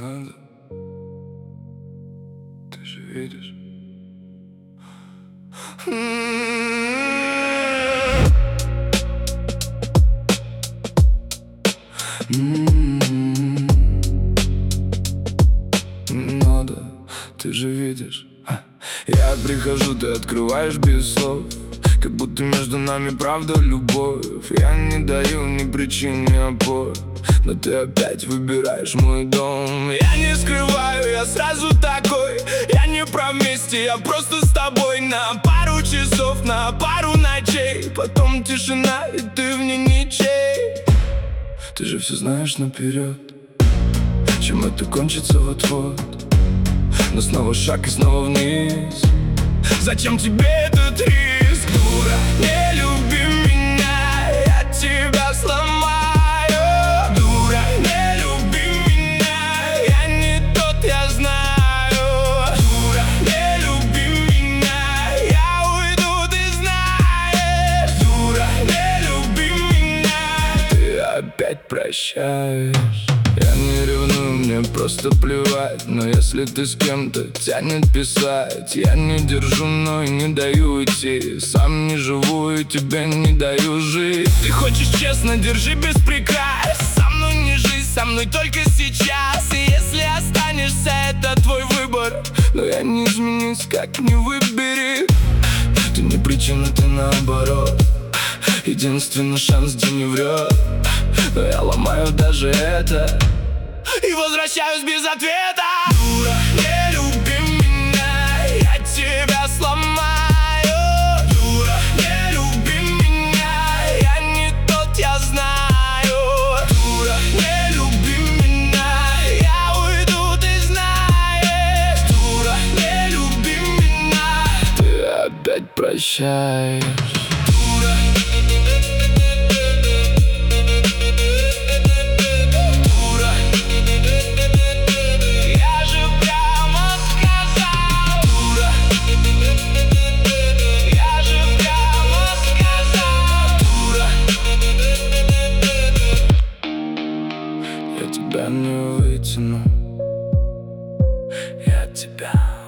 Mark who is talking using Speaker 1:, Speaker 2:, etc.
Speaker 1: надо, ты же видишь. Надо, ты же видишь. Я прихожу, ты открываешь без слов, как будто между нами правда любовь. Я не даю ни причин, ни опор, но ты опять выбираешь мой дом. Я не скрываю, я сразу такой. Я не про вместе, я просто с тобой на пару часов, на пару ночей. Потом тишина, и ты в ней ничей. Ты же все знаешь наперед, чем это кончится вот-вот. Но снова шаг и снова вниз. Зачем тебе этот риск? Дура, не люби меня, я тебя сломаю. Дура, не люби меня, я не тот, я знаю. Дура, не люби меня, я уйду, ты знаешь. Дура, не люби меня, ты опять прощаешь. Я не ревную, мне просто плевать. Но если ты с кем-то тянет писать, я не держу, но и не даю уйти. Сам не живу и тебе не даю жить. Ты хочешь честно, держи без прикрас. Со мной не жизнь, со мной только сейчас. И если останешься, это твой выбор, но я не изменюсь, как не выбери. Ты не причина, ты наоборот. Единственный шанс, где не врет. Но я ломаю даже это и возвращаюсь без ответа. Дура, не люби меня, я тебя сломаю. Дура, не люби меня, я не тот, я знаю. Дура, не люби меня, я уйду, ты знаешь. Дура, не люби меня, ты опять прощаешь. Я тебя не вытяну, я тебя